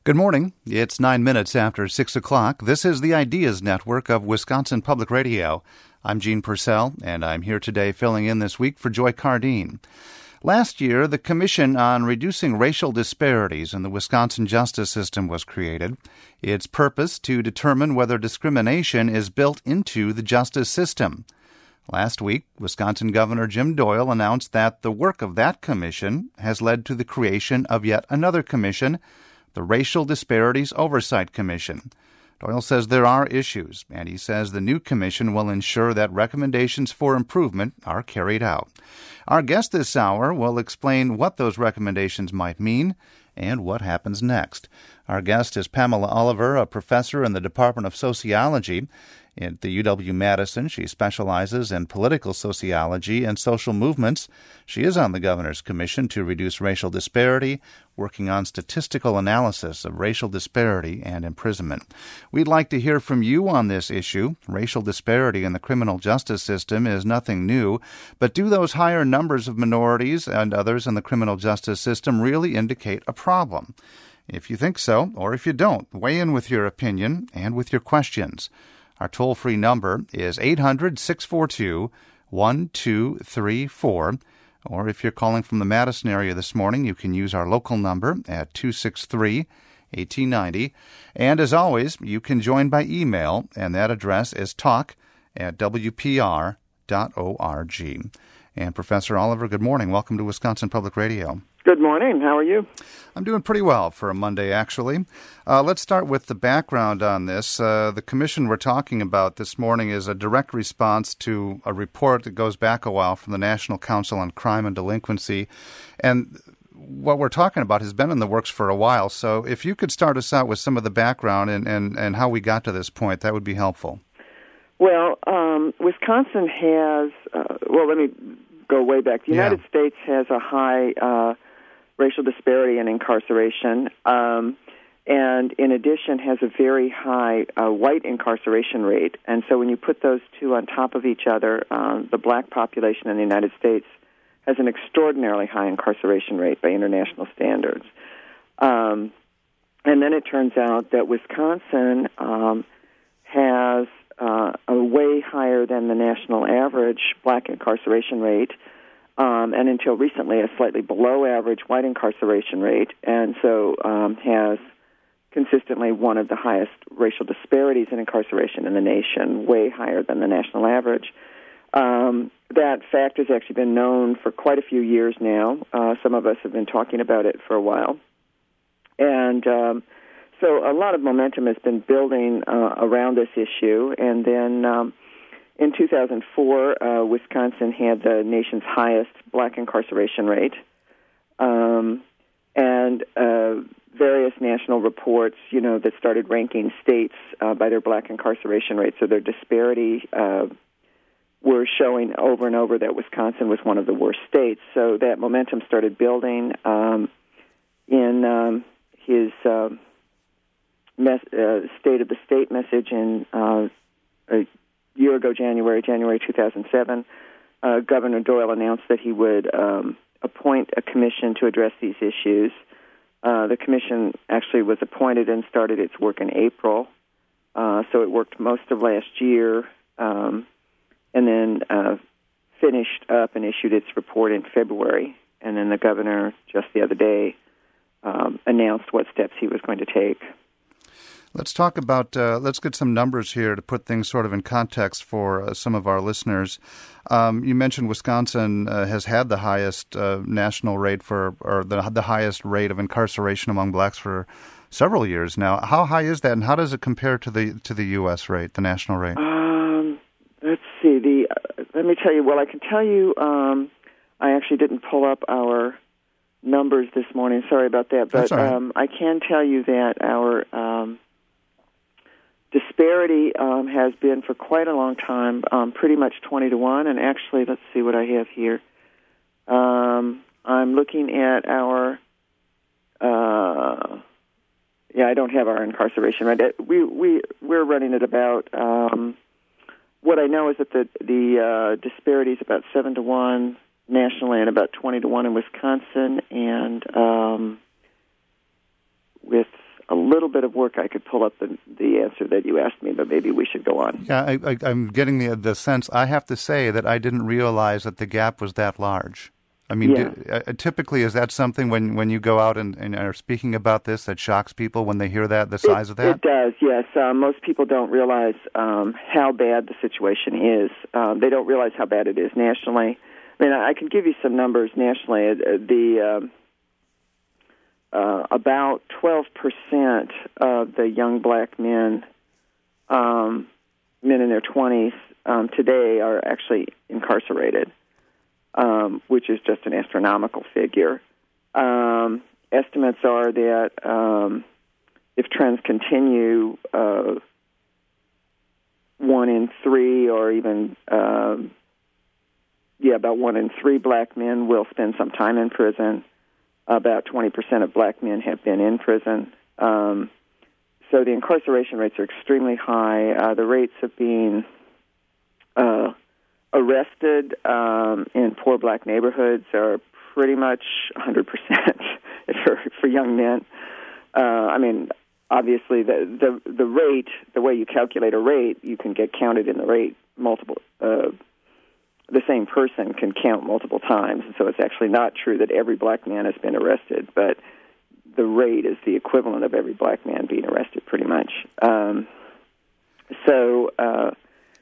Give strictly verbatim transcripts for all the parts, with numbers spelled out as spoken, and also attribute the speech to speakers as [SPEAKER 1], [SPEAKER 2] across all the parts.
[SPEAKER 1] Good morning. It's nine minutes after six o'clock. This is the Ideas Network of Wisconsin Public Radio. I'm Gene Purcell, and I'm here today filling in this week for Joy Cardine. Last year, the Commission on Reducing Racial Disparities in the Wisconsin Justice System was created. Its purpose to determine whether discrimination is built into the justice system. Last week, Wisconsin Governor Jim Doyle announced that the work of that commission has led to the creation of yet another commission, the Racial Disparities Oversight Commission. Doyle says there are issues, and he says the new commission will ensure that recommendations for improvement are carried out. Our guest this hour will explain what those recommendations might mean and what happens next. Our guest is Pamela Oliver, a professor in the Department of Sociology at the U W-Madison. She specializes in political sociology and social movements. She is on the Governor's Commission to Reduce Racial Disparity, working on statistical analysis of racial disparity and imprisonment. We'd like to hear from you on this issue. Racial disparity in the criminal justice system is nothing new, but do those higher numbers of minorities and others in the criminal justice system really indicate a problem? If you think so, or if you don't, weigh in with your opinion and with your questions. Our toll-free number is eight hundred, six four two, one two three four. Or if you're calling from the Madison area this morning, you can use our local number at two six three, one eight nine zero. And as always, you can join by email, and that address is talk at w p r dot org. And Professor Oliver, good morning. Welcome to Wisconsin Public Radio.
[SPEAKER 2] Good morning. How are you?
[SPEAKER 1] I'm doing pretty well for a Monday, actually. Uh, let's start with the background on this. Uh, the commission we're talking about this morning is a direct response to a report that goes back a while from the National Council on Crime and Delinquency. And what we're talking about has been in the works for a while. So if you could start us out with some of the background and, and, and how we got to this point, that would be helpful.
[SPEAKER 2] Well, um, Wisconsin has, uh, well, let me go way back. The United yeah. States has a high uh, racial disparity in incarceration, um, and in addition has a very high uh, white incarceration rate. And so when you put those two on top of each other, uh, the black population in the United States has an extraordinarily high incarceration rate by international standards. Um, and then it turns out that Wisconsin um, has uh, a way higher than the national average black incarceration rate, Um, and until recently, a slightly below average white incarceration rate, and so um, has consistently one of the highest racial disparities in incarceration in the nation, way higher than the national average. Um, that fact has actually been known for quite a few years now. Uh, some of us have been talking about it for a while. And um, so a lot of momentum has been building uh, around this issue, and then Um, In two thousand four, uh, Wisconsin had the nation's highest black incarceration rate, um, and uh, various national reports, you know, that started ranking states uh, by their black incarceration rate, so their disparity uh, were showing over and over that Wisconsin was one of the worst states. So that momentum started building. Um, in um, his uh, mes- uh, State of the State message in uh, a year ago, January, January two thousand seven, uh, Governor Doyle announced that he would um, appoint a commission to address these issues. Uh, the commission actually was appointed and started its work in April, uh, so it worked most of last year, um, and then uh, finished up and issued its report in February. And then the governor, just the other day, um, announced what steps he was going to take.
[SPEAKER 1] Let's talk about, uh, let's get some numbers here to put things sort of in context for uh, some of our listeners. Um, you mentioned Wisconsin uh, has had the highest uh, national rate for, or the, the highest rate of incarceration among blacks for several years now. How high is that, and how does it compare to the to the U S rate, the national rate?
[SPEAKER 2] Um, let's see. The uh, let me tell you. Well, I can tell you. Um, I actually didn't pull up our numbers this morning. Sorry about that, but
[SPEAKER 1] right.
[SPEAKER 2] um, I can tell you that our um, disparity um, has been for quite a long time, um, pretty much twenty to one. And actually, let's see what I have here. Um, I'm looking at our, uh, yeah, I don't have our incarceration rate. We we we're running at about. Um, what I know is that the the uh, disparity is about seven to one nationally and about twenty to one in Wisconsin, and um, with a little bit of work, I could pull up the the answer that you asked me, but maybe we should go on.
[SPEAKER 1] Yeah, I, I, I'm getting the the sense. I have to say that I didn't realize that the gap was that large. I mean,
[SPEAKER 2] Yeah.
[SPEAKER 1] do, uh, typically, is that something when, when you go out and, and are speaking about this that shocks people when they hear that, the size
[SPEAKER 2] it,
[SPEAKER 1] of that?
[SPEAKER 2] It does, yes. Uh, most people don't realize um, how bad the situation is. Um, they don't realize how bad it is nationally. I mean, I can give you some numbers nationally. Uh, the um, uh, about twelve percent of the young black men, um, men in their twenties, um, today are actually incarcerated. Um, which is just an astronomical figure. Um, estimates are that um, if trends continue, uh, one in three, or even um, yeah, about one in three black men will spend some time in prison. About twenty percent of black men have been in prison. Um, so the incarceration rates are extremely high. Uh, the rates of being uh, arrested um, in poor black neighborhoods are pretty much one hundred percent for, for young men. Uh, I mean, obviously, the, the the rate, the way you calculate a rate, you can get counted in the rate multiple. Uh, the same person can count multiple times, and so it's actually not true that every black man has been arrested, but the rate is the equivalent of every black man being arrested, pretty much. Um, so. Uh,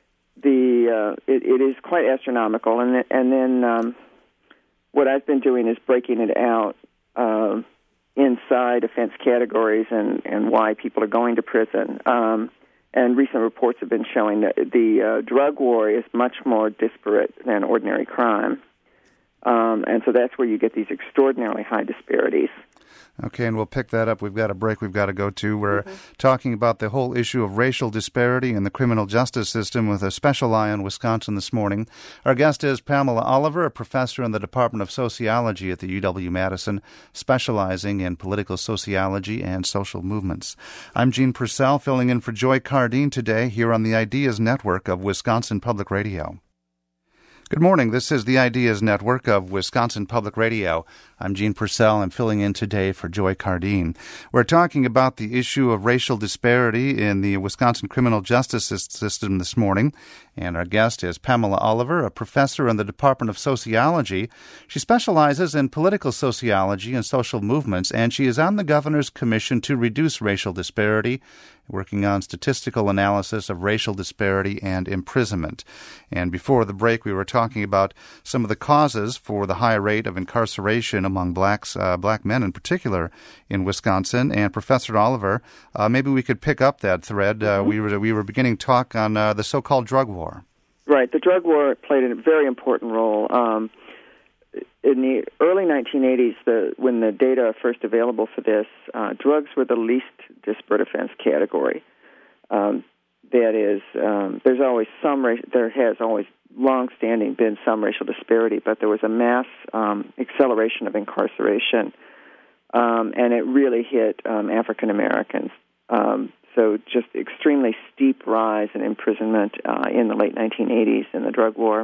[SPEAKER 2] The uh, it, it is quite astronomical, and and then um, what I've been doing is breaking it out uh, inside offense categories and, and why people are going to prison. Um, and recent reports have been showing that the uh, drug war is much more disparate than ordinary crime, um, and so that's where you get these extraordinarily high disparities.
[SPEAKER 1] Okay, and we'll pick that up. We've got a break we've got to go to. We're
[SPEAKER 2] Mm-hmm.
[SPEAKER 1] talking about the whole issue of racial disparity in the criminal justice system with a special eye on Wisconsin this morning. Our guest is Pamela Oliver, a professor in the Department of Sociology at the U W-Madison, specializing in political sociology and social movements. I'm Gene Purcell, filling in for Joy Cardine today here on the Ideas Network of Wisconsin Public Radio. Good morning. This is the Ideas Network of Wisconsin Public Radio. I'm Gene Purcell. I'm filling in today for Joy Cardine. We're talking about the issue of racial disparity in the Wisconsin criminal justice system this morning. And our guest is Pamela Oliver, a professor in the Department of Sociology. She specializes in political sociology and social movements, and she is on the Governor's Commission to Reduce Racial Disparity, working on statistical analysis of racial disparity and imprisonment. And before the break, we were talking about some of the causes for the high rate of incarceration among blacks, uh, black men in particular, in Wisconsin. And Professor Oliver, uh, maybe we could pick up that thread. Uh, we were we were beginning talk on uh, the so-called drug war.
[SPEAKER 2] Right, the drug war played a very important role. Um, in the early nineteen eighties, the, when the data are first available for this, uh, drugs were the least disparate offense category. Um, that is, um, there's always some, ra- there has always long-standing been some racial disparity, but there was a mass um, acceleration of incarceration, um, and it really hit um, African Americans. Um, so just extremely steep rise in imprisonment uh, in the late nineteen eighties in the drug war.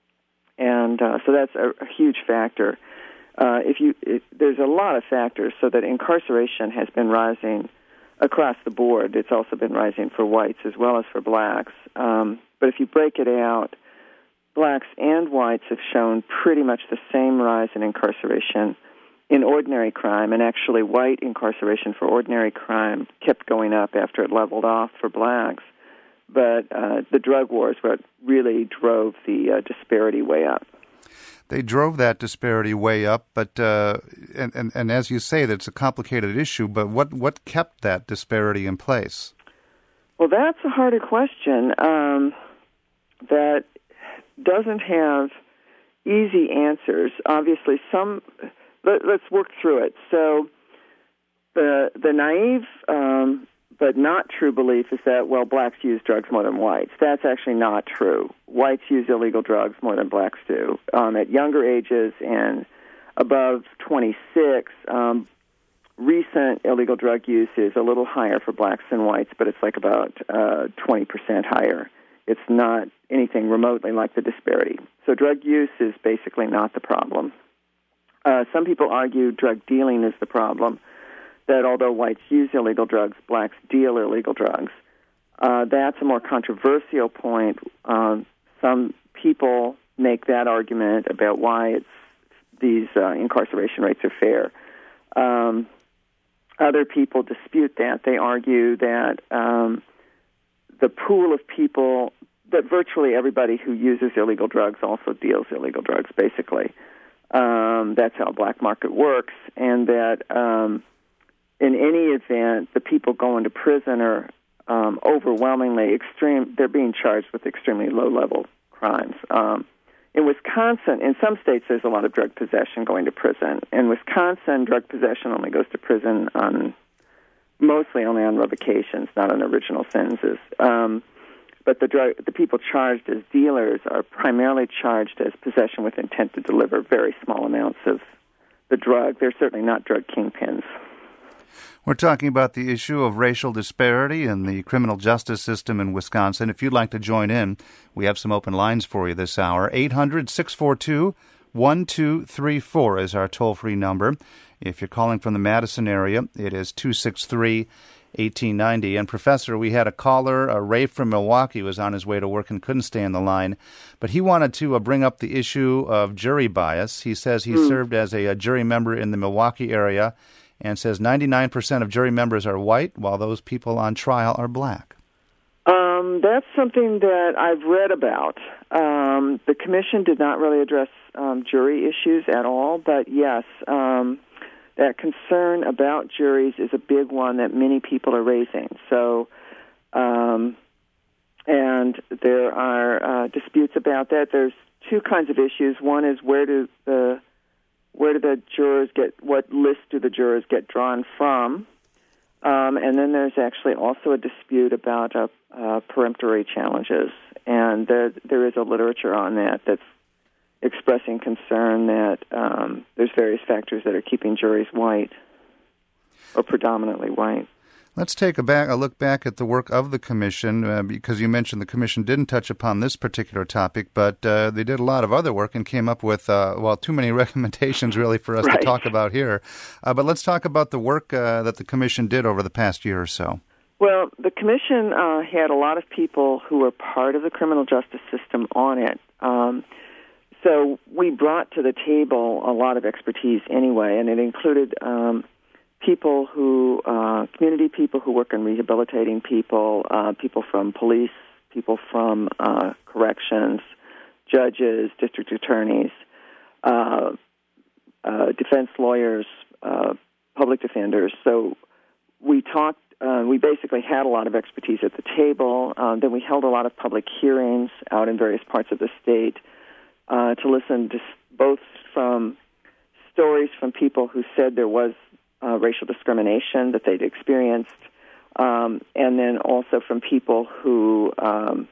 [SPEAKER 2] And uh, so that's a, a huge factor. Uh, if you, it, there's a lot of factors, so that incarceration has been rising across the board. It's also been rising for whites as well as for blacks. Um, but if you break it out, blacks and whites have shown pretty much the same rise in incarceration in ordinary crime, and actually white incarceration for ordinary crime kept going up after it leveled off for blacks. But uh, the drug war is what really drove the uh, disparity way up.
[SPEAKER 1] They drove that disparity way up, but uh, and, and and as you say, that's a complicated issue. But what what kept that disparity in place?
[SPEAKER 2] Well, that's a harder question. Um, that doesn't have easy answers. Obviously, some. Let, let's work through it. So, the the naive um, but not true belief is that, well, blacks use drugs more than whites. That's actually not true. Whites use illegal drugs more than blacks do. Um, at younger ages and above twenty-six, um, recent illegal drug use is a little higher for blacks than whites, but it's like about uh, twenty percent higher. It's not anything remotely like the disparity. So drug use is basically not the problem. Uh, some people argue drug dealing is the problem. that although whites use illegal drugs, blacks deal illegal drugs. Uh, that's a more controversial point. Uh, some people make that argument about why it's, these uh, incarceration rates are fair. Um, other people dispute that. They argue that um, the pool of people, that virtually everybody who uses illegal drugs also deals illegal drugs, basically. Um, that's how black market works, and that um, in any event, the people going to prison are um, overwhelmingly extreme. They're being charged with extremely low-level crimes. Um, in Wisconsin, in some states, there's a lot of drug possession going to prison. In Wisconsin, drug possession only goes to prison on mostly only on revocations, not on original sentences. Um, but the drug, the people charged as dealers are primarily charged as possession with intent to deliver very small amounts of the drug. They're certainly not drug kingpins.
[SPEAKER 1] We're talking about the issue of racial disparity in the criminal justice system in Wisconsin. If you'd like to join in, we have some open lines for you this hour. eight hundred, six four two, one two three four is our toll-free number. If you're calling from the Madison area, it is two six three, one eight nine zero. And, Professor, we had a caller, uh, Ray from Milwaukee, was on his way to work and couldn't stay on the line. But he wanted to uh, bring up the issue of jury bias. He says he mm. served as a, a jury member in the Milwaukee area and says ninety-nine percent of jury members are white, while those people on trial are black.
[SPEAKER 2] Um, that's something that I've read about. Um, the commission did not really address um, jury issues at all, but yes, um, that concern about juries is a big one that many people are raising. So, um, and there are uh, disputes about that. There's two kinds of issues. One is where do the where do the jurors get, what list do the jurors get drawn from? Um, and then there's actually also a dispute about uh, uh, peremptory challenges. And there, there is a literature on that that's expressing concern that um, there's various factors that are keeping juries white, or predominantly white.
[SPEAKER 1] Let's take a, back, a look back at the work of the Commission, uh, because you mentioned the Commission didn't touch upon this particular topic, but uh, they did a lot of other work and came up with, uh, well, too many recommendations really for us
[SPEAKER 2] right.
[SPEAKER 1] to talk about here. Uh, but let's talk about the work uh, that the Commission did over the past year or so.
[SPEAKER 2] Well, the Commission uh, had a lot of people who were part of the criminal justice system on it. Um, so we brought to the table a lot of expertise anyway, and it included um, people who, uh, community people who work on rehabilitating people, uh, people from police, people from uh, corrections, judges, district attorneys, uh, uh, defense lawyers, uh, public defenders. So we talked, uh, we basically had a lot of expertise at the table. Uh, then we held a lot of public hearings out in various parts of the state uh, to listen to both from stories from people who said there was Uh, racial discrimination that they'd experienced, um, and then also from people who um,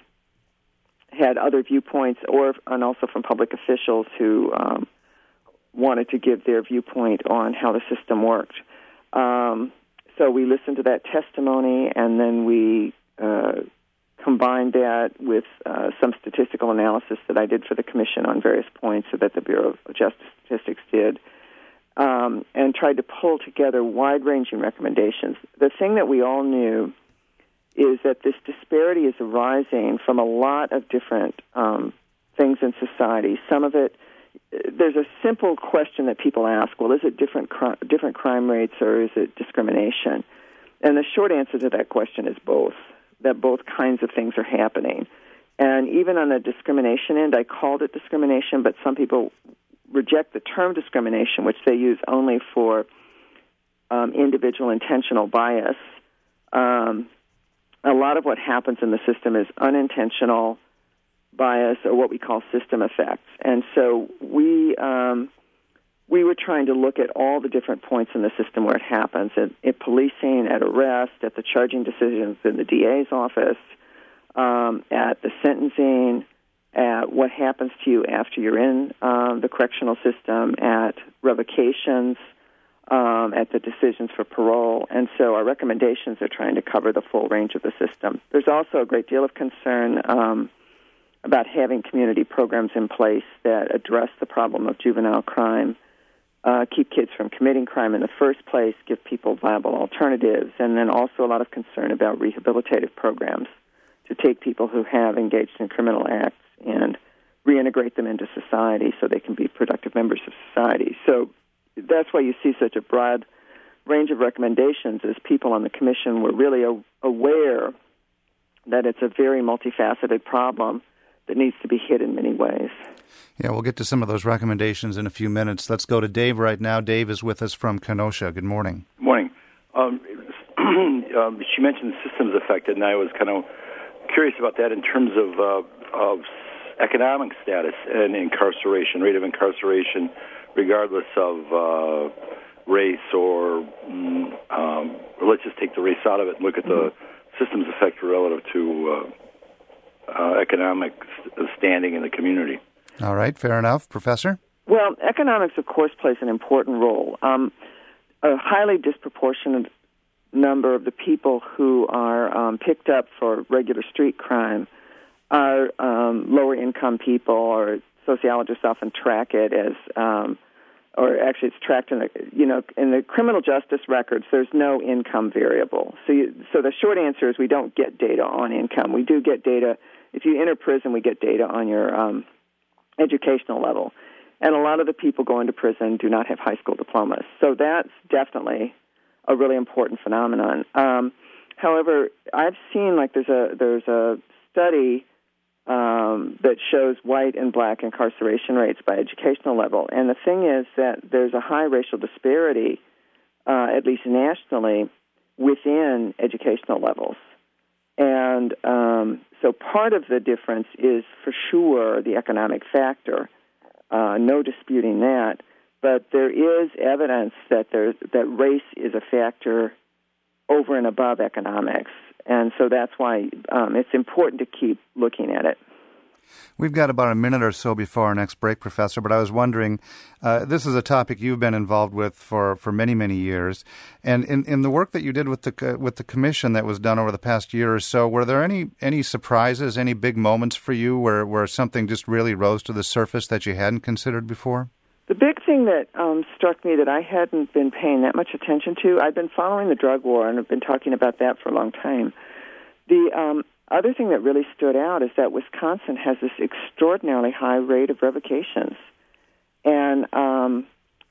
[SPEAKER 2] had other viewpoints, or and also from public officials who um, wanted to give their viewpoint on how the system worked. Um, so we listened to that testimony, and then we uh, combined that with uh, some statistical analysis that I did for the Commission on various points, so that the Bureau of Justice Statistics did. Um, and tried to pull together wide-ranging recommendations. The thing that we all knew is that this disparity is arising from a lot of different um, things in society. Some of it, there's a simple question that people ask, well, is it different, cri- different crime rates or is it discrimination? And the short answer to that question is both, that both kinds of things are happening. And even on the discrimination end, I called it discrimination, but some people reject the term discrimination, which they use only for um, individual intentional bias. Um, a lot of what happens in the system is unintentional bias, or what we call system effects. And so we um, we were trying to look at all the different points in the system where it happens, at, at policing, at arrest, at the charging decisions in the D A's office, um, at the sentencing, at what happens to you after you're in um, the correctional system, at revocations, um, at the decisions for parole. And so our recommendations are trying to cover the full range of the system. There's also a great deal of concern um, about having community programs in place that address the problem of juvenile crime uh, keep kids from committing crime in the first place, give people viable alternatives, and then also a lot of concern about rehabilitative programs to take people who have engaged in criminal acts and reintegrate them into society so they can be productive members of society. So that's why you see such a broad range of recommendations, as people on the commission were really a- aware that it's a very multifaceted problem that needs to be hit in many ways.
[SPEAKER 1] Yeah, we'll get to some of those recommendations in a few minutes. Let's go to Dave right now. Dave is with us from Kenosha. Good morning.
[SPEAKER 3] Good morning. Um, um, she mentioned systems affected, and I was kind of curious about that in terms of, uh, of economic status and incarceration, rate of incarceration, regardless of uh, race or, um, let's just take the race out of it and look at the systems effect relative to uh, uh, economic standing in the community.
[SPEAKER 1] All right, fair enough. Professor?
[SPEAKER 2] Well, economics, of course, plays an important role. Um, a highly disproportionate number of the people who are um, picked up for regular street crime are um, lower-income people, or sociologists often track it as, um, or actually it's tracked in the, you know, in the criminal justice records, there's no income variable. So you, so the short answer is we don't get data on income. We do get data, if you enter prison, we get data on your um, educational level. And a lot of the people going to prison do not have high school diplomas. So that's definitely a really important phenomenon. Um, however, I've seen, like, there's a there's a study um, that shows white and black incarceration rates by educational level. And the thing is that there's a high racial disparity, uh, at least nationally, within educational levels. And um, so part of the difference is, for sure, the economic factor. Uh, no disputing that. But there is evidence that there, that race is a factor over and above economics. And so that's why um, it's important to keep looking at it.
[SPEAKER 1] We've got about a minute or so before our next break, Professor, but I was wondering, uh, this is a topic you've been involved with for, for many, many years. And in, in the work that you did with the with the commission that was done over the past year or so, were there any, any surprises, any big moments for you where, where something just really rose to the surface that you hadn't considered before?
[SPEAKER 2] The big thing that um, struck me that I hadn't been paying that much attention to, I've been following the drug war, and I've been talking about that for a long time. The um, other thing that really stood out is that Wisconsin has this extraordinarily high rate of revocations. And um,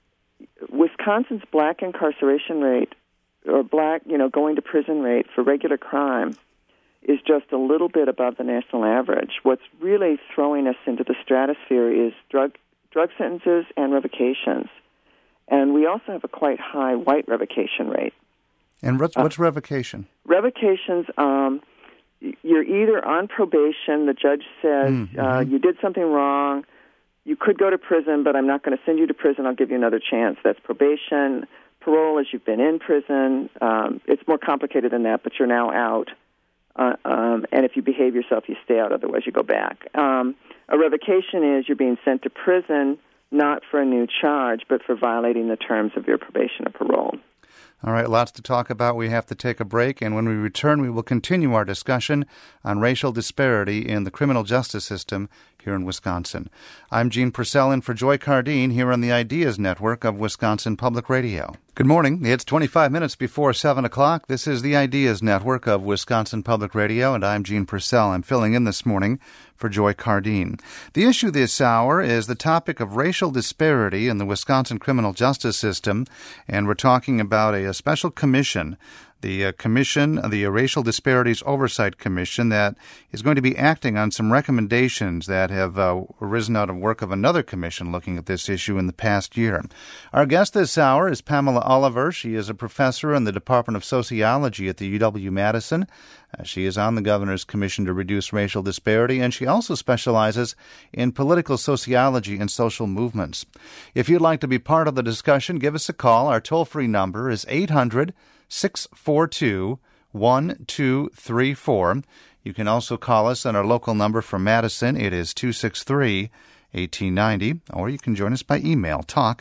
[SPEAKER 2] Wisconsin's black incarceration rate, or black, you know, going to prison rate for regular crime, is just a little bit above the national average. What's really throwing us into the stratosphere is drug drug sentences and revocations. And we also have a quite high white revocation rate.
[SPEAKER 1] And what's, what's uh, revocation?
[SPEAKER 2] Revocations, um, you're either on probation, the judge says, mm-hmm. uh, you did something wrong, you could go to prison, but I'm not going to send you to prison, I'll give you another chance. That's probation. Parole is you've been in prison. Um, it's more complicated than that, but you're now out. Uh, um, and if you behave yourself, you stay out, otherwise you go back. Um, a revocation is you're being sent to prison, not for a new charge, but for violating the terms of your probation or parole.
[SPEAKER 1] All right, lots to talk about. We have to take a break, and when we return, we will continue our discussion on racial disparity in the criminal justice system here in Wisconsin. I'm Gene Purcell in for Joy Cardine here on the Ideas Network of Wisconsin Public Radio. Good morning. It's twenty-five minutes before seven o'clock. This is the Ideas Network of Wisconsin Public Radio, and I'm Gene Purcell. I'm filling in this morning for Joy Cardine. The issue this hour is the topic of racial disparity in the Wisconsin criminal justice system, and we're talking about a, a special commission, the uh, commission, the Racial Disparities Oversight Commission, that is going to be acting on some recommendations that have uh, arisen out of work of another commission looking at this issue in the past year. Our guest this hour is Pamela Oliver. She is a professor in the Department of Sociology at the U W-Madison. Uh, she is on the Governor's Commission to Reduce Racial Disparity, and she also specializes in political sociology and social movements. If you'd like to be part of the discussion, give us a call. Our toll-free number is eight hundred, six four two, one two three four. You can also call us on our local number from Madison. It is two six three, one eight nine zero, or you can join us by email, talk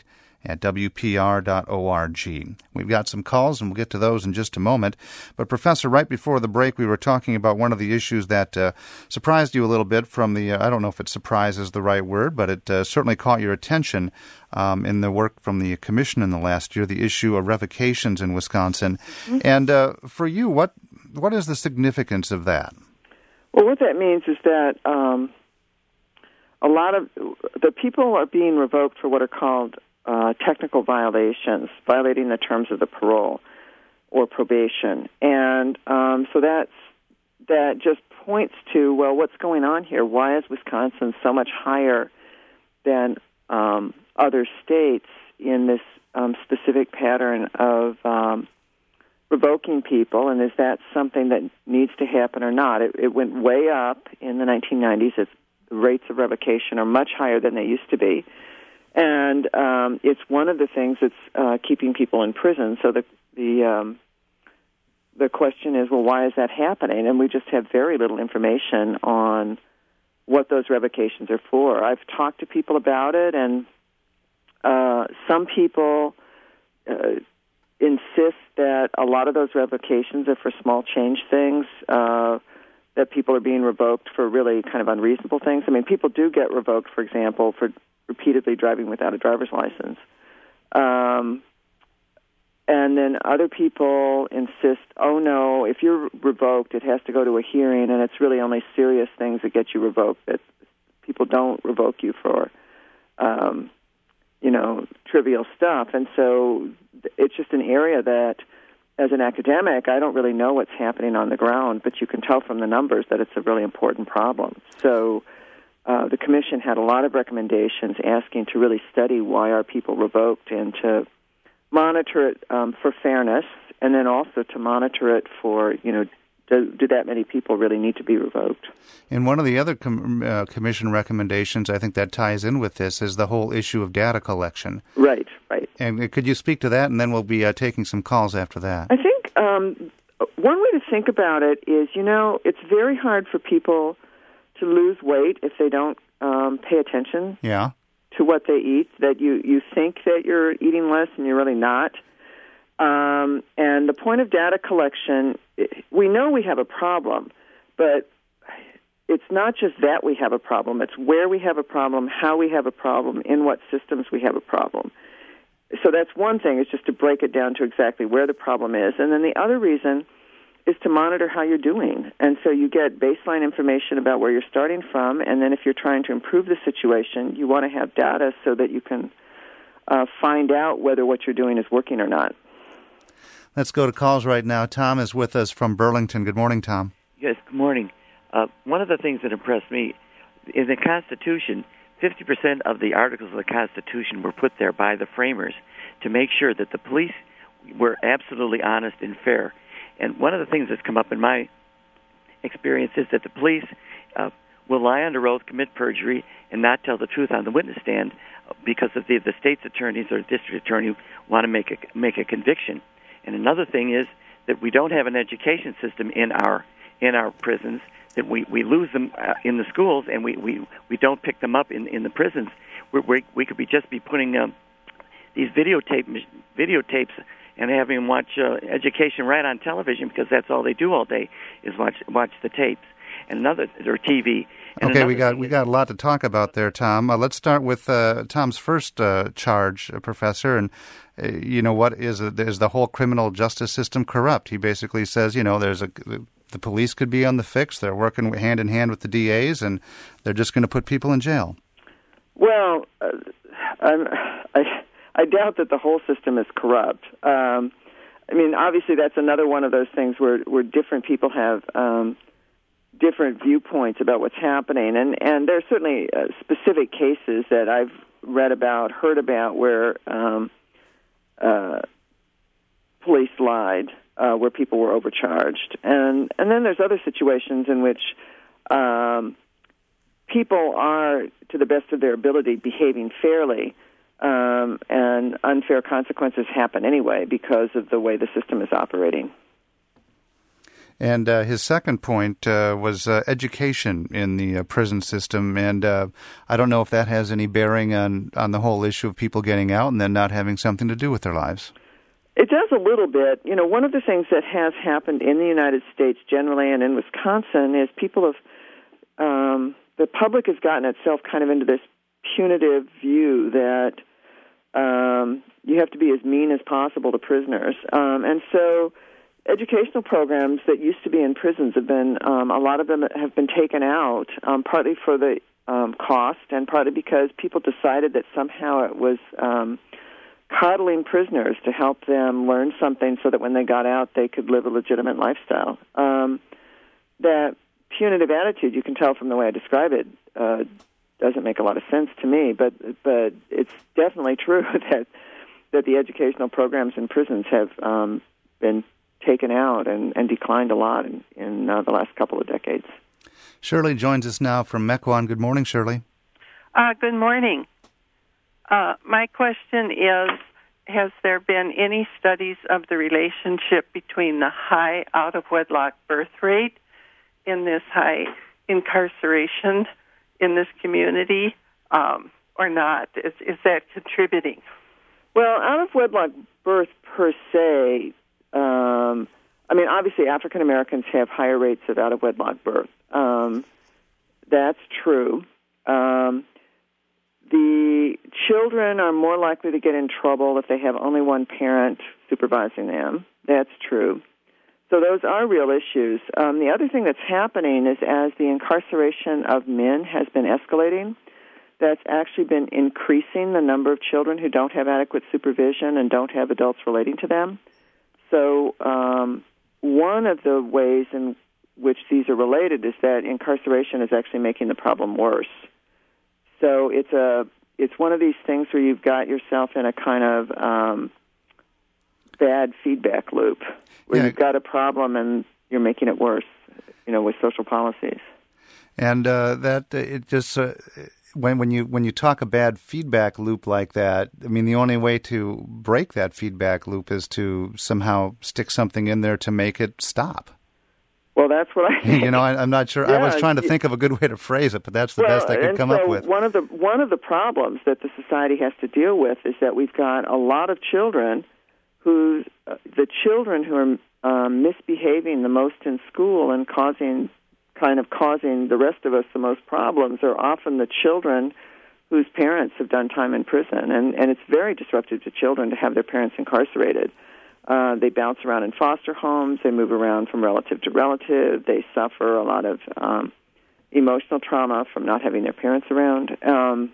[SPEAKER 1] at w p r dot org. We've got some calls, and we'll get to those in just a moment. But, Professor, right before the break, we were talking about one of the issues that uh, surprised you a little bit from the, uh, I don't know if it surprise is the right word, but it uh, certainly caught your attention um, in the work from the commission in the last year, the issue of revocations in Wisconsin. Mm-hmm. And uh, for you, what what is the significance of that?
[SPEAKER 2] Well, what that means is that um, a lot of the people are being revoked for what are called uh, technical violations, violating the terms of the parole or probation. And um, so that's, that just points to, well, what's going on here? Why is Wisconsin so much higher than um, other states in this um, specific pattern of um, revoking people, and is that something that needs to happen or not? It, it went way up in the nineteen nineties. It's, the rates of revocation are much higher than they used to be, and um, it's one of the things that's uh, keeping people in prison. So the the um, the question is, well, why is that happening? And we just have very little information on what those revocations are for. I've talked to people about it, and uh, some people Uh, insist that a lot of those revocations are for small change things, uh, that people are being revoked for really kind of unreasonable things. I mean, people do get revoked, for example, for repeatedly driving without a driver's license. Um, and then other people insist, oh, no, if you're revoked, it has to go to a hearing, and it's really only serious things that get you revoked, that people don't revoke you for um you know, trivial stuff. And so it's just an area that, as an academic, I don't really know what's happening on the ground, but you can tell from the numbers that it's a really important problem. So uh, the commission had a lot of recommendations asking to really study why are people revoked and to monitor it um, for fairness, and then also to monitor it for, you know, Do, do that many people really need to be revoked?
[SPEAKER 1] And one of the other com- uh, commission recommendations, I think that ties in with this, is the whole issue of data collection.
[SPEAKER 2] Right, right.
[SPEAKER 1] And uh, could you speak to that, and then we'll be uh, taking some calls after that.
[SPEAKER 2] I think um, one way to think about it is, you know, it's very hard for people to lose weight if they don't um, pay attention
[SPEAKER 1] yeah.
[SPEAKER 2] to what they eat, that you, you think that you're eating less and you're really not. Um, and the point of data collection, we know we have a problem, but it's not just that we have a problem. It's where we have a problem, how we have a problem, in what systems we have a problem. So that's one thing, is just to break it down to exactly where the problem is. And then the other reason is to monitor how you're doing. And so you get baseline information about where you're starting from, and then if you're trying to improve the situation, you want to have data so that you can uh, find out whether what you're doing is working or not.
[SPEAKER 1] Let's go to calls right now. Tom is with us from Burlington. Good morning, Tom.
[SPEAKER 4] Yes, good morning. Uh, one of the things that impressed me, in the Constitution, fifty percent of the articles of the Constitution were put there by the framers to make sure that the police were absolutely honest and fair. And one of the things that's come up in my experience is that the police uh, will lie under oath, commit perjury, and not tell the truth on the witness stand because of the, the state's attorneys or district attorney want to make a, make a conviction. And another thing is that we don't have an education system in our in our prisons, that we, we lose them uh, in the schools, and we, we, we don't pick them up in, in the prisons. We're, we we could be just be putting um, these videotape videotapes and having them watch uh, education right on television, because that's all they do all day is watch watch the tapes. And another, or T V. And
[SPEAKER 1] okay, we got we got a lot to talk about there, Tom. Uh, let's start with uh, Tom's first uh, charge, uh, Professor. And uh, you know, what is a, is the whole criminal justice system corrupt? He basically says, you know, there's a the police could be on the fix. They're working hand in hand with the D As, and they're just going to put people in jail.
[SPEAKER 2] Well, uh, I'm, I I doubt that the whole system is corrupt. Um, I mean, obviously, that's another one of those things where where different people have Um, different viewpoints about what's happening. And, and there are certainly uh, specific cases that I've read about, heard about, where um, uh, police lied, uh, where people were overcharged. And, and then there's other situations in which um, people are, to the best of their ability, behaving fairly, um, and unfair consequences happen anyway because of the way the system is operating.
[SPEAKER 1] And uh, his second point uh, was uh, education in the uh, prison system, and uh, I don't know if that has any bearing on, on the whole issue of people getting out and then not having something to do with their lives.
[SPEAKER 2] It does a little bit. You know, one of the things that has happened in the United States generally and in Wisconsin is people have, um, the public has gotten itself kind of into this punitive view that um, you have to be as mean as possible to prisoners. Um, and so educational programs that used to be in prisons have been, um, a lot of them have been taken out, um, partly for the um, cost and partly because people decided that somehow it was um, coddling prisoners to help them learn something so that when they got out they could live a legitimate lifestyle. Um, that punitive attitude, you can tell from the way I describe it, uh, doesn't make a lot of sense to me, but but it's definitely true that that the educational programs in prisons have um, been taken out and, and declined a lot in, in uh, the last couple of decades.
[SPEAKER 1] Shirley joins us now from Mequon. Good morning, Shirley.
[SPEAKER 5] Uh, good morning. Uh, my question is, has there been any studies of the relationship between the high out-of-wedlock birth rate in this high incarceration in this community um, or not? Is, is that contributing?
[SPEAKER 2] Well, out-of-wedlock birth per se, um, I mean, obviously African Americans have higher rates of out-of-wedlock birth. Um, that's true. Um, the children are more likely to get in trouble if they have only one parent supervising them. That's true. So those are real issues. Um, the other thing that's happening is as the incarceration of men has been escalating, that's actually been increasing the number of children who don't have adequate supervision and don't have adults relating to them. So um, one of the ways in which these are related is that incarceration is actually making the problem worse. So it's a it's one of these things where you've got yourself in a kind of um, bad feedback loop where yeah. you've got a problem and you're making it worse, you know, with social policies.
[SPEAKER 1] And uh, that it just uh, when when you when you talk a bad feedback loop like that, I mean, the only way to break that feedback loop is to somehow stick something in there to make it stop.
[SPEAKER 2] Well, that's what I think.
[SPEAKER 1] You know, I, I'm not sure. Yeah, I was trying to think of a good way to phrase it, but that's the
[SPEAKER 2] well,
[SPEAKER 1] best I could come
[SPEAKER 2] so
[SPEAKER 1] up with.
[SPEAKER 2] One of the one of the problems that the society has to deal with is that we've got a lot of children who, uh, the children who are um, misbehaving the most in school and causing, kind of causing the rest of us the most problems are often the children whose parents have done time in prison, and and it's very disruptive to children to have their parents incarcerated. Uh, they bounce around in foster homes. They move around from relative to relative. They suffer a lot of um, emotional trauma from not having their parents around. Um,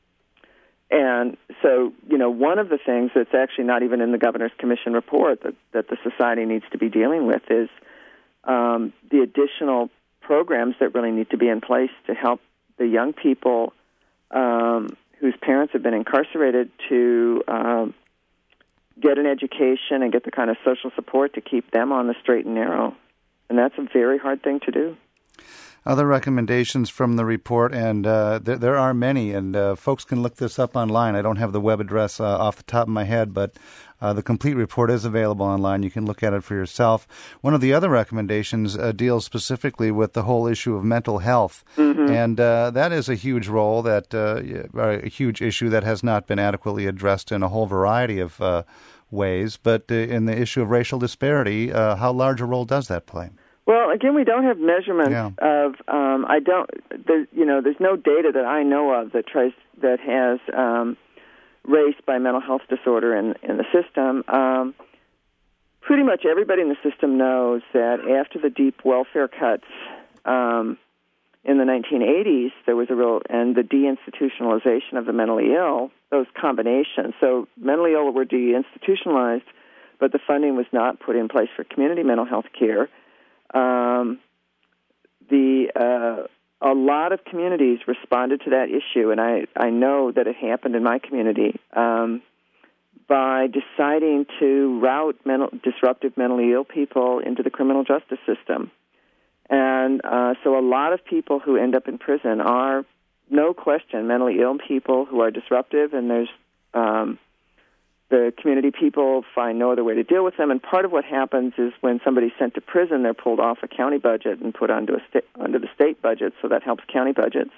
[SPEAKER 2] and so, you know, one of the things that's actually not even in the Governor's Commission report that, that the society needs to be dealing with is um, the additional programs that really need to be in place to help the young people um, whose parents have been incarcerated to um, get an education and get the kind of social support to keep them on the straight and narrow. And that's a very hard thing to do.
[SPEAKER 1] Other recommendations from the report, and uh, there, there are many, and uh, folks can look this up online. I don't have the web address uh, off the top of my head, but uh, the complete report is available online. You can look at it for yourself. One of the other recommendations uh, deals specifically with the whole issue of mental health, mm-hmm. and uh, that is a huge role, that uh, a huge issue that has not been adequately addressed in a whole variety of uh, ways. But uh, in the issue of racial disparity, uh, how large a role does that play?
[SPEAKER 2] Well, again, we don't have measurements
[SPEAKER 1] yeah.
[SPEAKER 2] of. Um, I don't. There, you know, there's no data that I know of that tries that has um, race by mental health disorder in in the system. Um, pretty much everybody in the system knows that after the deep welfare cuts um, in the nineteen eighties, there was a real and the deinstitutionalization of the mentally ill. Those combinations. So mentally ill were deinstitutionalized, but the funding was not put in place for community mental health care. Um, the uh, a lot of communities responded to that issue, and I, I know that it happened in my community um, by deciding to route mental, disruptive mentally ill people into the criminal justice system. And uh, so a lot of people who end up in prison are, no question, mentally ill people who are disruptive, and there's um, the community people find no other way to deal with them, and part of what happens is when somebody's sent to prison, they're pulled off a county budget and put onto a sta- under the state budget, so that helps county budgets.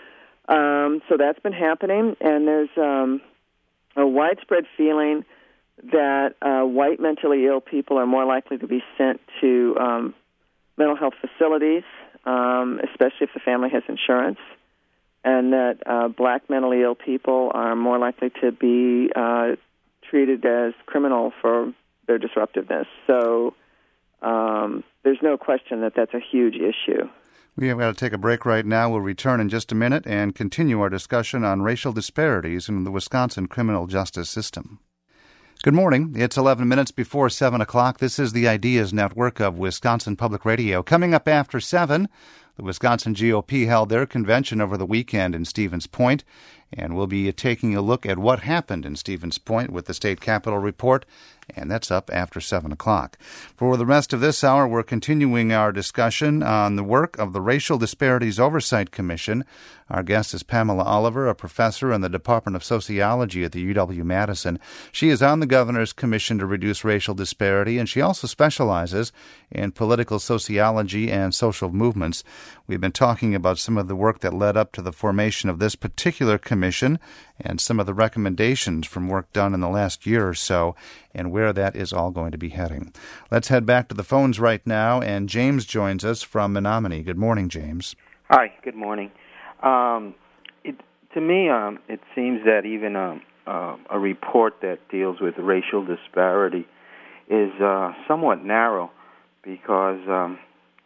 [SPEAKER 2] Um, so that's been happening, and there's um, a widespread feeling that uh, white mentally ill people are more likely to be sent to um, mental health facilities, um, especially if the family has insurance, and that uh, black mentally ill people are more likely to be uh, treated as criminal for their disruptiveness. So um, there's no question that that's a huge issue.
[SPEAKER 1] We have got to take a break right now. We'll return in just a minute and continue our discussion on racial disparities in the Wisconsin criminal justice system. Good morning. It's eleven minutes before seven o'clock. This is the Ideas Network of Wisconsin Public Radio. Coming up after seven, the Wisconsin G O P held their convention over the weekend in Stevens Point, and we'll be taking a look at what happened in Stevens Point with the State Capitol Report, and that's up after seven o'clock. For the rest of this hour, we're continuing our discussion on the work of the Racial Disparities Oversight Commission. Our guest is Pamela Oliver, a professor in the Department of Sociology at the U W-Madison. She is on the Governor's Commission to Reduce Racial Disparity, and she also specializes in political sociology and social movements. We've been talking about some of the work that led up to the formation of this particular commission and some of the recommendations from work done in the last year or so and where that is all going to be heading. Let's head back to the phones right now, and James joins us from Menominee. Good morning, James.
[SPEAKER 6] Hi, good morning. Um, it, to me, um, it seems that even a, uh, a report that deals with racial disparity is uh, somewhat narrow because um,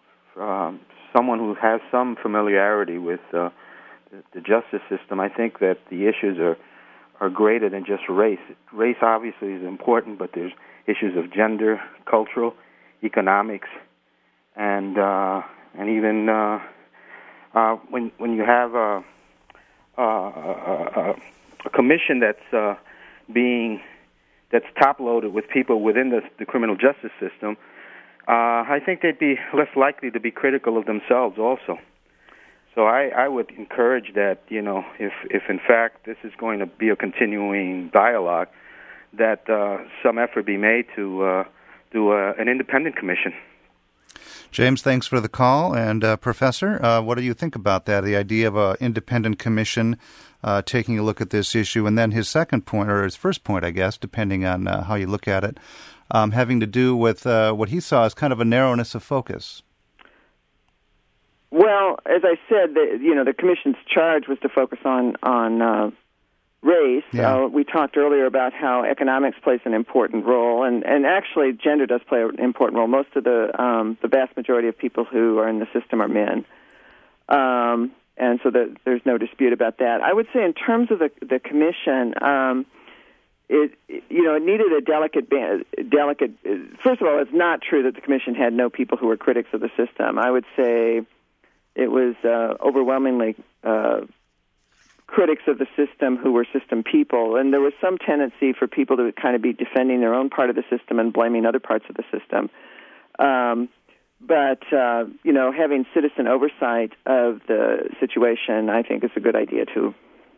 [SPEAKER 6] um, someone who has some familiarity with uh, the, the justice system, I think that the issues are, are greater than just race. Race obviously is important, but there's issues of gender, cultural, economics, and uh, and even uh, uh, when when you have a, a, a, a commission that's uh, being that's top-loaded with people within the, the criminal justice system, uh, I think they'd be less likely to be critical of themselves also. So I, I would encourage that, you know, if, if in fact this is going to be a continuing dialogue, that uh, some effort be made to uh, do a, an independent commission.
[SPEAKER 1] James, thanks for the call. And uh, Professor, uh, what do you think about that, the idea of an independent commission uh, taking a look at this issue? And then his second point, or his first point, I guess, depending on uh, how you look at it, um, having to do with uh, what he saw as kind of a narrowness of focus.
[SPEAKER 2] Well, as I said, the, you know, the commission's charge was to focus on on uh, race.
[SPEAKER 1] Yeah.
[SPEAKER 2] Uh, we talked earlier about how economics plays an important role, and, and actually gender does play an important role. Most of the um, the vast majority of people who are in the system are men, um, and so the, there's no dispute about that. I would say, in terms of the the commission, um, it you know it needed a delicate delicate. First of all, it's not true that the commission had no people who were critics of the system. I would say it was uh, overwhelmingly uh, critics of the system who were system people, and there was some tendency for people to kind of be defending their own part of the system and blaming other parts of the system. Um, but, uh, you know, having citizen oversight of the situation, I think, is a good idea, too.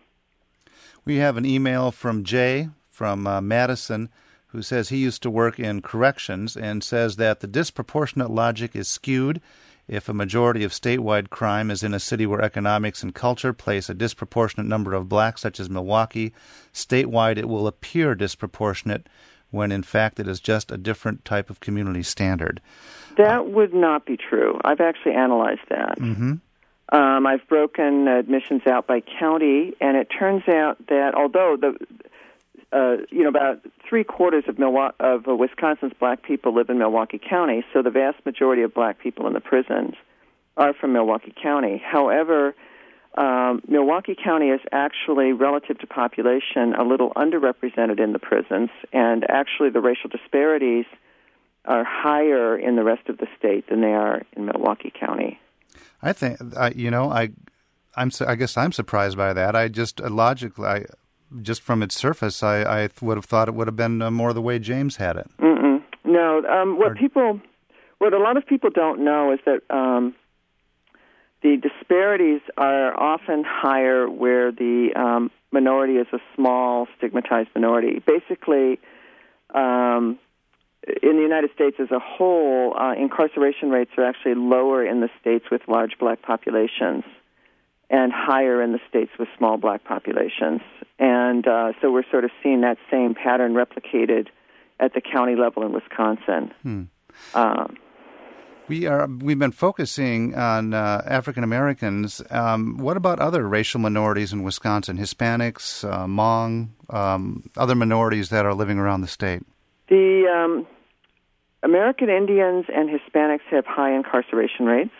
[SPEAKER 1] We have an email from Jay from uh, Madison who says he used to work in corrections and says that the disproportionate logic is skewed. If a majority of statewide crime is in a city where economics and culture place a disproportionate number of blacks, such as Milwaukee, statewide it will appear disproportionate when in fact it is just a different type of community standard.
[SPEAKER 2] That would not be true. I've actually analyzed that.
[SPEAKER 1] Mm-hmm.
[SPEAKER 2] Um, I've broken admissions out by county, and it turns out that although the Uh, you know, about three quarters of, Milwaukee, of uh, Wisconsin's black people live in Milwaukee County, so the vast majority of black people in the prisons are from Milwaukee County. However, um, Milwaukee County is actually, relative to population, a little underrepresented in the prisons, and actually the racial disparities are higher in the rest of the state than they are in Milwaukee County.
[SPEAKER 1] I think, I, you know, I, I'm, I guess I'm surprised by that. I just uh, logically. I, Just from its surface, I, I would have thought it would have been uh, more the way James had it.
[SPEAKER 2] Mm-mm. No, um, what
[SPEAKER 1] or,
[SPEAKER 2] people, what a lot of people don't know is that um, the disparities are often higher where the um, minority is a small, stigmatized minority. Basically, um, in the United States as a whole, uh, incarceration rates are actually lower in the states with large black populations and higher in the states with small black populations. And uh, so we're sort of seeing that same pattern replicated at the county level in Wisconsin.
[SPEAKER 1] Hmm.
[SPEAKER 2] Um,
[SPEAKER 1] we are, we've been focusing on uh, African Americans. Um, what about other racial minorities in Wisconsin, Hispanics, uh, Hmong, um, other minorities that are living around the state?
[SPEAKER 2] The um, American Indians and Hispanics have high incarceration rates.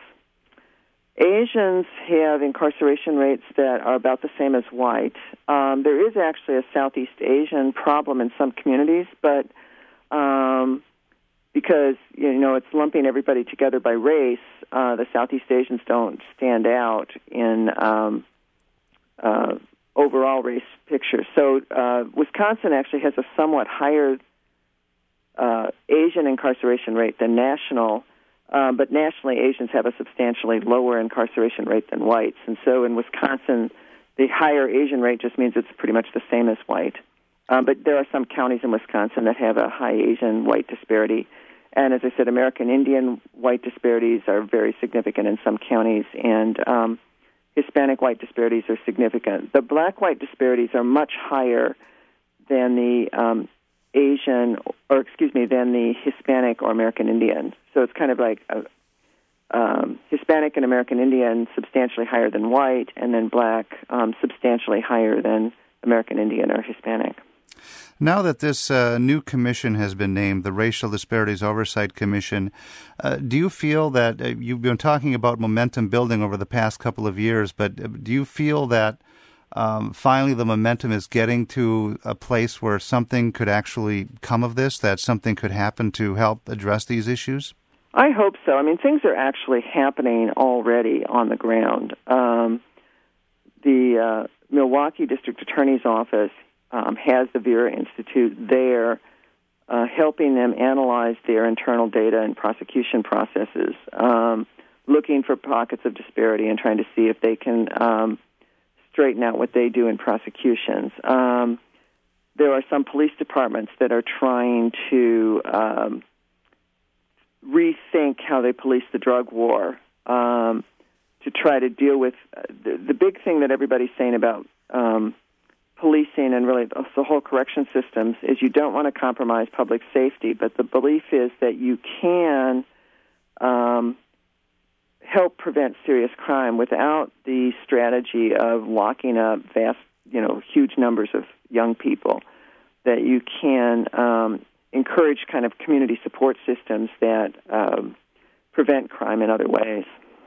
[SPEAKER 2] Asians have incarceration rates that are about the same as white. Um, there is actually a Southeast Asian problem in some communities, but um, because, you know, it's lumping everybody together by race, uh, the Southeast Asians don't stand out in um, uh, overall race picture. So uh, Wisconsin actually has a somewhat higher uh, Asian incarceration rate than national. Um, but nationally, Asians have a substantially lower incarceration rate than whites. And so in Wisconsin, the higher Asian rate just means it's pretty much the same as white. Um, but there are some counties in Wisconsin that have a high Asian-white disparity. And as I said, American Indian-white disparities are very significant in some counties, and um, Hispanic-white disparities are significant. The black-white disparities are much higher than the um, Asian, or excuse me, than the Hispanic or American Indian. So it's kind of like a, um, Hispanic and American Indian substantially higher than white, and then black um, substantially higher than American Indian or Hispanic.
[SPEAKER 1] Now that this uh, new commission has been named, the Racial Disparities Oversight Commission, uh, do you feel that uh, you've been talking about momentum building over the past couple of years, but do you feel that um, finally the momentum is getting to a place where something could actually come of this, that something could happen to help address these issues?
[SPEAKER 2] I hope so. I mean, things are actually happening already on the ground. Um, the uh, Milwaukee District Attorney's Office Um, has the Vera Institute there, uh, helping them analyze their internal data and prosecution processes, um, looking for pockets of disparity and trying to see if they can um, straighten out what they do in prosecutions. Um, there are some police departments that are trying to um, rethink how they police the drug war, um, to try to deal with uh, the, the big thing that everybody's saying about um, policing and really the whole correction systems is you don't want to compromise public safety, but the belief is that you can um, help prevent serious crime without the strategy of locking up vast, you know, huge numbers of young people, that you can um, encourage kind of community support systems that um, prevent crime in other ways.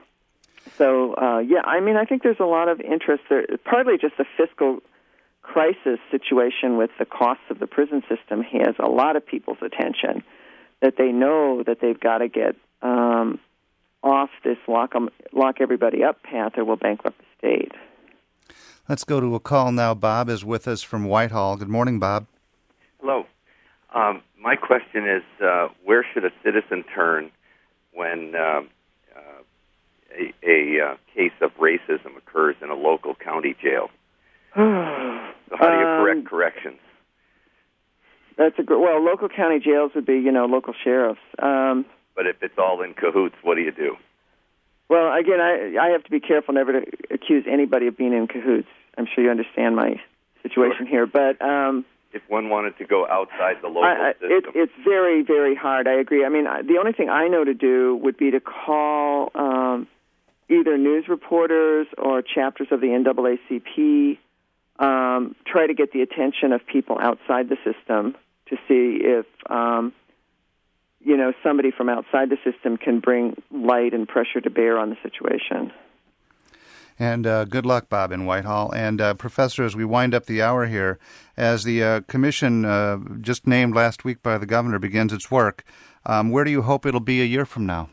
[SPEAKER 2] So, uh, yeah, I mean, I think there's a lot of interest there, partly just the fiscal crisis situation with the costs of the prison system has a lot of people's attention, that they know that they've got to get um, off this lock, um, lock everybody up path or will bankrupt the state.
[SPEAKER 1] Let's go to a call now. Bob is with us from Whitehall. Good morning, Bob.
[SPEAKER 7] Hello. Um, my question is, uh, where should a citizen turn when uh, uh, a, a uh, case of racism occurs in a local county jail? So how do you correct um, corrections?
[SPEAKER 2] That's a good, well, local county jails would be, you know, local sheriffs. Um,
[SPEAKER 7] but if it's all in cahoots, what do you do?
[SPEAKER 2] Well, again, I I have to be careful never to accuse anybody of being in cahoots. I'm sure you understand my situation
[SPEAKER 7] sure.
[SPEAKER 2] here, but um,
[SPEAKER 7] if one wanted to go outside the local
[SPEAKER 2] I,
[SPEAKER 7] system,
[SPEAKER 2] it, it's very, very hard. I agree. I mean, I, the only thing I know to do would be to call um, either news reporters or chapters of the N double A C P. Um, try to get the attention of people outside the system to see if, um, you know, somebody from outside the system can bring light and pressure to bear on the situation.
[SPEAKER 1] And uh, good luck, Bob, in Whitehall. And, uh, Professor, as we wind up the hour here, as the uh, commission uh, just named last week by the governor begins its work, um, where do you hope it'll be a year from now?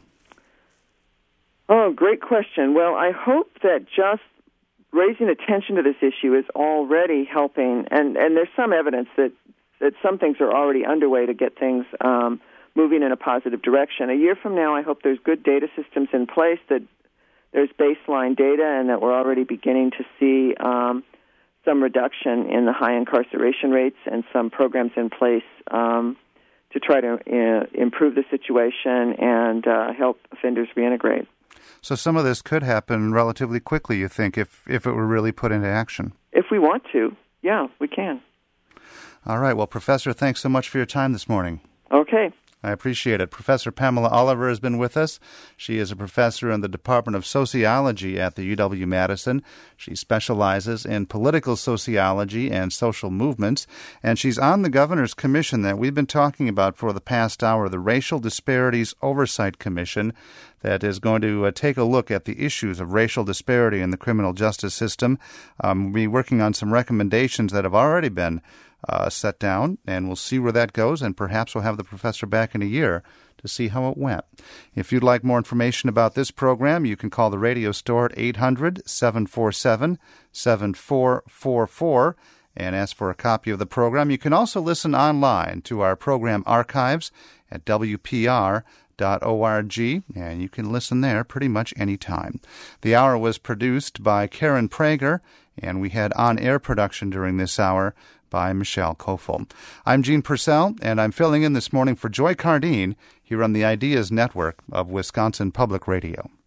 [SPEAKER 2] Oh, great question. Well, I hope that just raising attention to this issue is already helping, and, and there's some evidence that, that some things are already underway to get things um, moving in a positive direction. A year from now, I hope there's good data systems in place that there's baseline data and that we're already beginning to see um, some reduction in the high incarceration rates and some programs in place um, to try to uh, improve the situation and uh, help offenders reintegrate.
[SPEAKER 1] So some of this could happen relatively quickly, you think, if, if it were really put into action?
[SPEAKER 2] If we want to, yeah, we can.
[SPEAKER 1] All right. Well, Professor, thanks so much for your time this morning.
[SPEAKER 2] Okay.
[SPEAKER 1] I appreciate it. Professor Pamela Oliver has been with us. She is a professor in the Department of Sociology at the U W-Madison. She specializes in political sociology and social movements, and she's on the Governor's Commission that we've been talking about for the past hour, the Racial Disparities Oversight Commission, that is going to uh, take a look at the issues of racial disparity in the criminal justice system. Um, we'll be working on some recommendations that have already been Uh, set down, and we'll see where that goes, and perhaps we'll have the professor back in a year to see how it went. If you'd like more information about this program, you can call the radio store at eight hundred, seven four seven, seven four four four and ask for a copy of the program. You can also listen online to our program archives at W P R dot org, and you can listen there pretty much any time. The hour was produced by Karen Prager, and we had on-air production during this hour by Michelle Kofel. I'm Gene Purcell, and I'm filling in this morning for Joy Cardine here on the Ideas Network of Wisconsin Public Radio.